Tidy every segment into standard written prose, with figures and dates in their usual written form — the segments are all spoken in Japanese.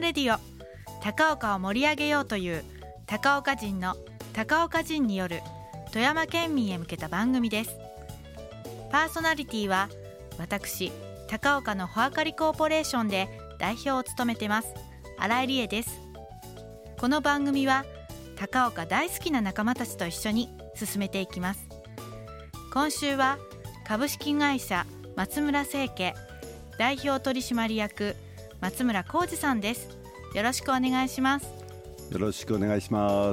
レディオ、高岡を盛り上げようという高岡人の高岡人による富山県民へ向けた番組です。パーソナリティは私、高岡の穂あかりコーポレーションで代表を務めてます新井理恵です。この番組は高岡大好きな仲間たちと一緒に進めていきます。今週は株式会社松村清家代表取締役松村浩二さんです。よろしくお願いします。 よろしくお願いします。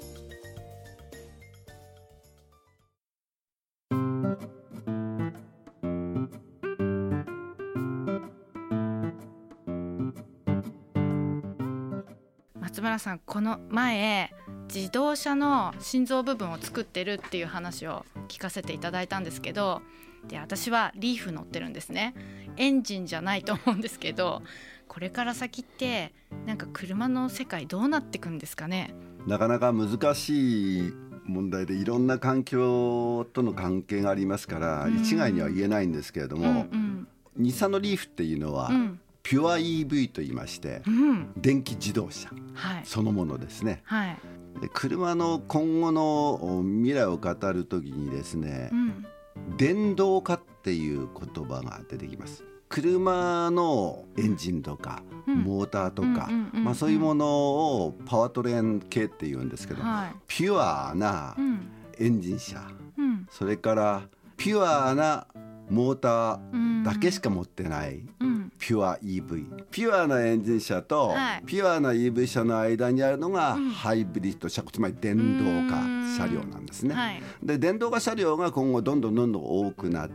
松村さん、この前自動車の心臓部分を作ってるっていう話を聞かせていただいたんですけど、で私はリーフ乗ってるんですね。エンジンじゃないと思うんですけど、これから先ってなんか車の世界どうなっていくんですかね。 なかなか難しい問題で、いろんな環境との関係がありますから、一概には言えないんですけれども、日産のリーフっていうのは、ピュア EV と言いまして、電気自動車、そのものですね。で車の今後の未来を語るときにですね、電動化っていう言葉が出てきます。車のエンジンとか、モーターとか、そういうものをパワートレーン系っていうんですけど、ピュアなエンジン車、それからピュアなモーターだけしか持ってない、ピュア EV、 ピュアなエンジン車と、ピュアな EV 車の間にあるのが、ハイブリッド車、つまり電動化車両なんですね。で電動化車両が今後どんどん多くなって、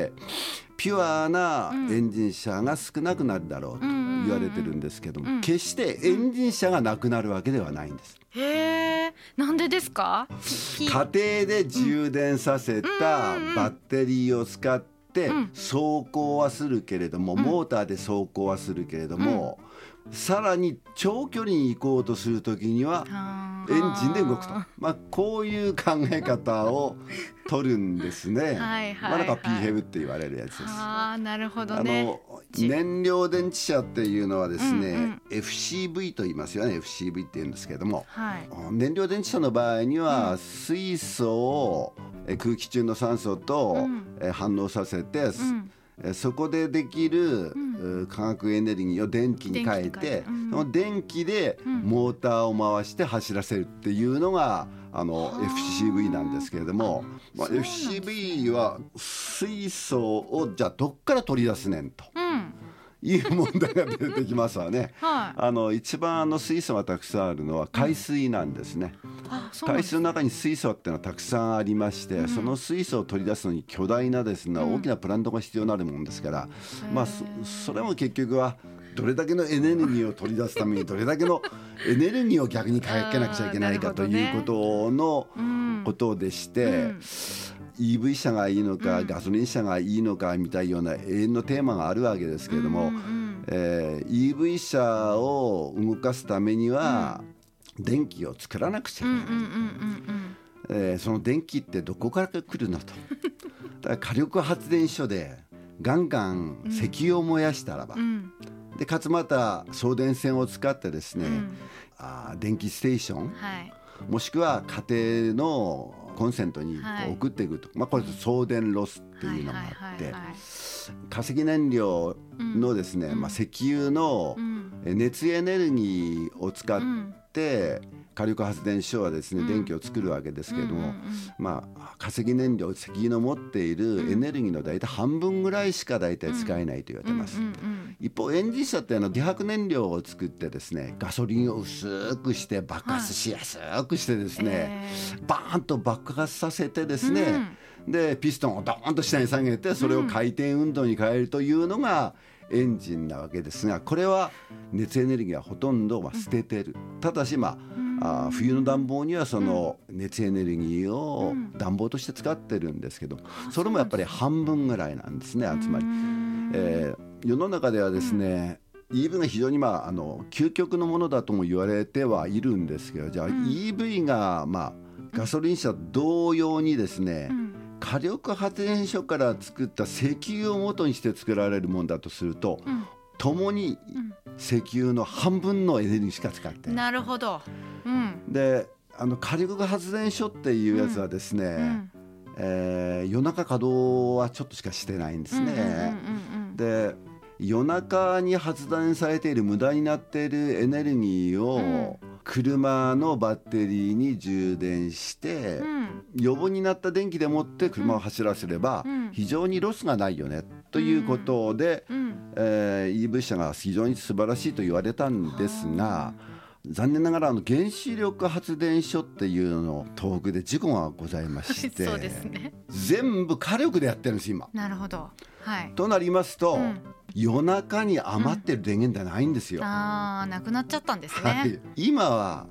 ピュアなエンジン車が少なくなるだろうと言われてるんですけども、決してエンジン車がなくなるわけではないんです。 へー、なんでですか？ 家庭で充電させたバッテリーを使って走行はするけれども、モーターで走行はするけれども、さらに長距離に行こうとするときにはエンジンで動くと、こういう考え方を取るんですね。なんか PHEV って言われるやつです。 なるほどね。 燃料電池車っていうのはですね、FCV と言いますよね。 FCV って言うんですけれども、燃料電池車の場合には、水素を空気中の酸素と反応させて、そこでできる化学エネルギーを電気に変えて、その電気でモーターを回して走らせるっていうのがFCV なんですけれども、FCV は水素をじゃあどっから取り出すねんという問題が出てきますわね。一番水素がたくさんあるのは海水なんですね。海水の中に水素っていうのはたくさんありまして、その水素を取り出すのに巨大なですね、大きなプラントが必要になるもんですから、それも結局はどれだけのエネルギーを取り出すためにどれだけのエネルギーを逆にかけなくちゃいけないかということでして、EV 車がいいのか、ガソリン車がいいのかみたいなような永遠のテーマがあるわけですけれども、EV 車を動かすためには、電気を作らなくちゃいけない。その電気ってどこから来るのと。だから火力発電所でガンガン石油を燃やしたらば、でかつまた送電線を使ってですね、電気ステーション、もしくは家庭のコンセントに送っていくと、これ送電ロスっていうのがあって、化石燃料のですね、石油の熱エネルギーを使って火力発電所はですね、電気を作るわけですけれども、化石燃料、石油の持っているエネルギーの大体半分ぐらいしか大体使えないと言われてます。一方エンジン車って自白燃料を作ってですね、ガソリンを薄くして爆発しやすくしてですね、バーンと爆発させてですね、でピストンをドーンと下に下げて、それを回転運動に変えるというのがエンジンなわけですが、これは熱エネルギーはほとんど捨ててる。ただし冬の暖房にはその熱エネルギーを暖房として使ってるんですけど、それもやっぱり半分ぐらいなんですね。つまり、世の中ではですね、EV が非常に究極のものだとも言われてはいるんですけど、じゃあ EV がガソリン車同様にですね、火力発電所から作った石油を元にして作られるものだとすると、共に石油の半分のエネルギーしか使ってない。 なるほど、 で火力発電所っていうやつはですね、夜中稼働はちょっとしかしてないんですね。で夜中に発電されている無駄になっているエネルギーを車のバッテリーに充電して、余分になった電気でもって車を走らせれば非常にロスがないよねということで、EV 車が非常に素晴らしいと言われたんですが、残念ながら原子力発電所っていうの東北で事故がございましてそうですね、 全部火力でやってるんです今。 なるほど、 となりますと、夜中に余ってる電源ではないんですよ。 なくなっちゃったんですね。 今は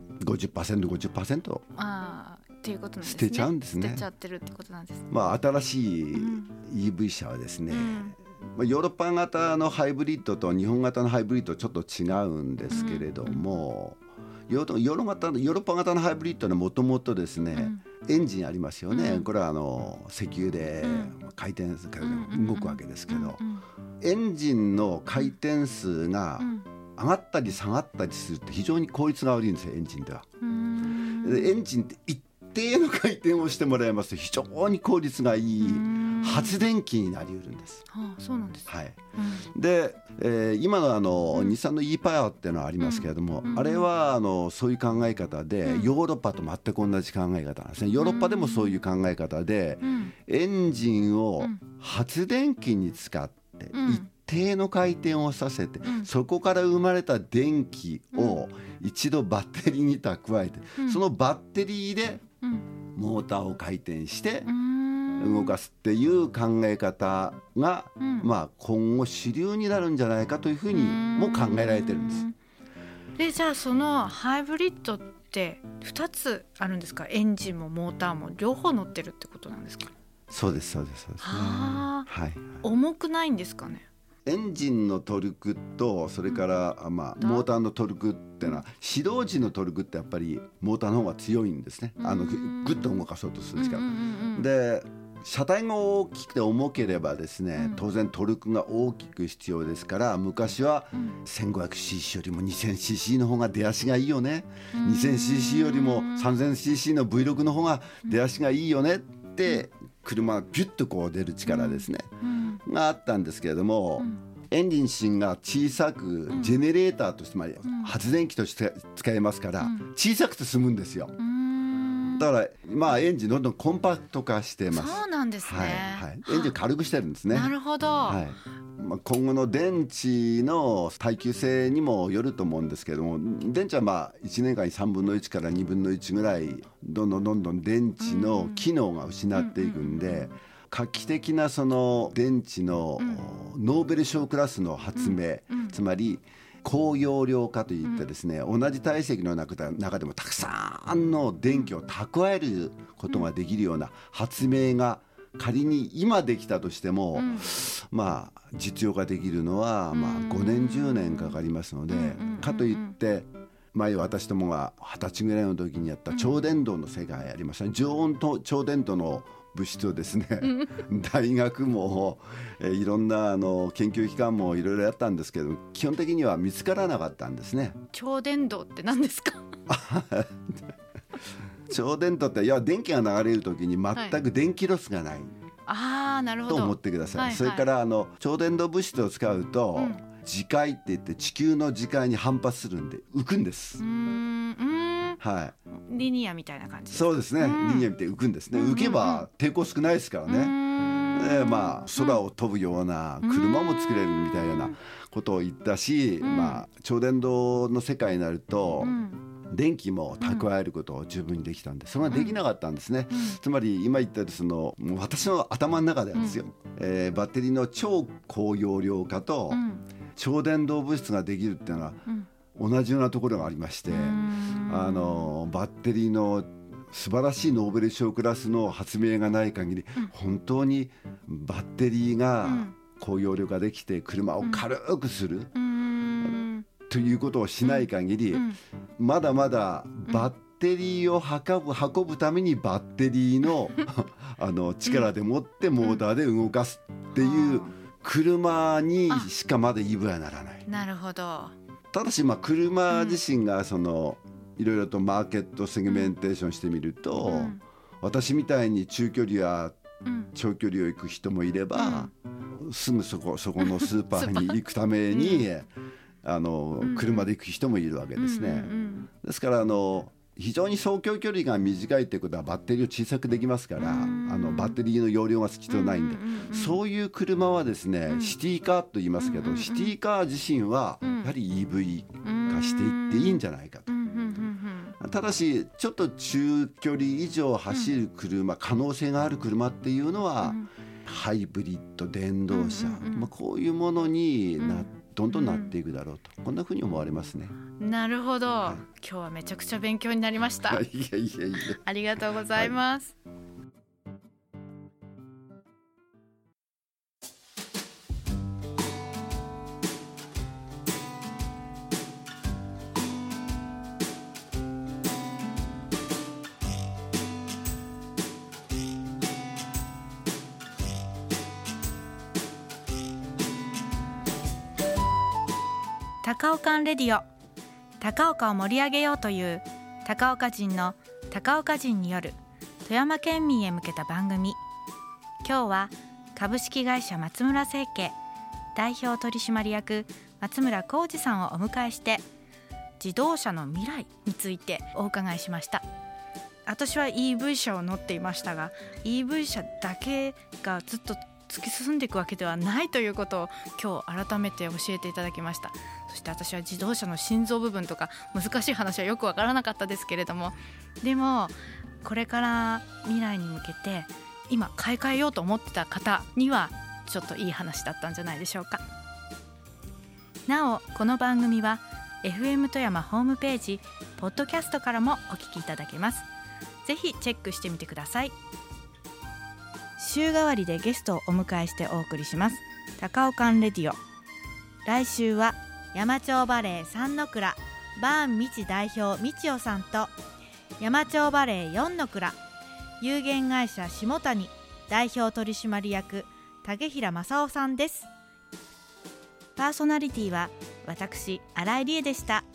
50%、50% っていうことなんですね。 捨てちゃうんですね。 捨てちゃってるってことなんです。 新しい EV 車はですね、ヨーロッパ型のハイブリッドと日本型のハイブリッドちょっと違うんですけれども、ヨーロッパ型のハイブリッドはもともとですね、エンジンありますよね。これは石油で回転するから動くわけですけど、エンジンの回転数が上がったり下がったりするって非常に効率が悪いんですよ、エンジンでは。でエンジンって一定の回転をしてもらいますと非常に効率がいい発電機になりうるんです。 そうなんです。 で、今の日産の e パワーっていうのはありますけれども、あれはそういう考え方で、ヨーロッパと全く同じ考え方なんですね。ヨーロッパでもそういう考え方で、エンジンを発電機に使って一定の回転をさせて、そこから生まれた電気を一度バッテリーに蓄えて、そのバッテリーでモーターを回転して動かすっていう考え方が、今後主流になるんじゃないかというふうにも考えられてるんです。 でじゃあそのハイブリッドって2つあるんですか？エンジンもモーターも両方乗ってるってことなんですか？ そうです、 重くないんですかね？ エンジンのトルクとそれから、モーターのトルクっていうのは、始動時のトルクってやっぱりモーターの方が強いんですね。グッと動かそうとする力、で車体が大きくて重ければですね、当然トルクが大きく必要ですから、昔は 1500cc よりも 2000cc の方が出足がいいよね、2000cc よりも 3000cc の V6 の方が出足がいいよねって車がギュッとこう出る力ですね、があったんですけれども、エンジン芯が小さくジェネレーターとして、発電機として使えますから、小さくて済むんですよ。だからエンジンどんどんコンパクト化してます。 そうなんですね、 エンジン軽くしてるんですね。 なるほど、 今後の電池の耐久性にもよると思うんですけども、電池は1年間に3分の1から2分の1ぐらいどんどん電池の機能が失っていくんで、画期的なその電池のノーベル賞クラスの発明、つまり高容量化といってですね、同じ体積の中でもたくさんの電気を蓄えることができるような発明が仮に今できたとしても、実用化できるのは5年10年かかりますので、かといって前私どもが20歳ぐらいの時にやった超伝導の世界ありましたね。常温と超伝導の物質をですね、大学もいろんな研究機関もいろいろやったんですけど、基本的には見つからなかったんですね。 超伝導って何ですか？ 超伝導って、電気が流れる時に全く電気ロスがない、 なるほどと思ってください。それから超伝導物質を使うと、磁界って言って地球の磁界に反発するんで浮くんです。 リニアみたいな感じですか？ そうですね、リニアみたいに浮くんですね。浮けば抵抗少ないですからね。空を飛ぶような車も作れるみたいなことを言ったし、超伝導の世界になると、電気も蓄えることを十分にできたんで、それができなかったんですね。つまり今言ったもう私の頭の中ではですよ、バッテリーの超高容量化と超伝導物質ができるっていうのは同じようなところがありまして、バッテリーの素晴らしいノーベル賞クラスの発明がない限り、本当にバッテリーが高容量化できて車を軽くする、ということをしない限り、まだまだバッテリーを運ぶためにバッテリーの力でもってモーターで動かすっていう車にしかまだ EV はならない。 なるほど。 ただし車自身がいろいろとマーケットセグメンテーションしてみると、私みたいに中距離や長距離を行く人もいれば、すぐそこのスーパーに行くために車で行く人もいるわけですね。ですから非常に走行距離が短いってことはバッテリーを小さくできますから、バッテリーの容量が必要ないんで、そういう車はですね、シティカーと言いますけど、シティカー自身はやはり EV 化していっていいんじゃないかと。ただしちょっと中距離以上走る車、可能性がある車っていうのは、ハイブリッド電動車、こういうものにどんどんなっていくだろうと、こんなふうに思われますね。 なるほど、今日はめちゃくちゃ勉強になりました。 いやありがとうございます。高岡レディオ、高岡を盛り上げようという高岡人の高岡人による富山県民へ向けた番組。今日は株式会社松村製菓代表取締役松村浩二さんをお迎えして、自動車の未来についてお伺いしました。私は EV 車を乗っていましたが、 EV 車だけがずっと突き進んでいくわけではないということを今日改めて教えていただきました。そして私は自動車の心臓部分とか難しい話はよくわからなかったですけれども、でもこれから未来に向けて今買い替えようと思ってた方にはちょっといい話だったんじゃないでしょうか。なおこの番組は FM 富山ホームページポッドキャストからもお聞きいただけます。ぜひチェックしてみてください。週替わりでゲストをお迎えしてお送りします高岡レディオ。来週は山町バレー3の蔵バーンみち代表みちおさんと、山町バレー4の蔵有限会社下谷代表取締役竹平正夫さんです。パーソナリティは私新井理恵でした。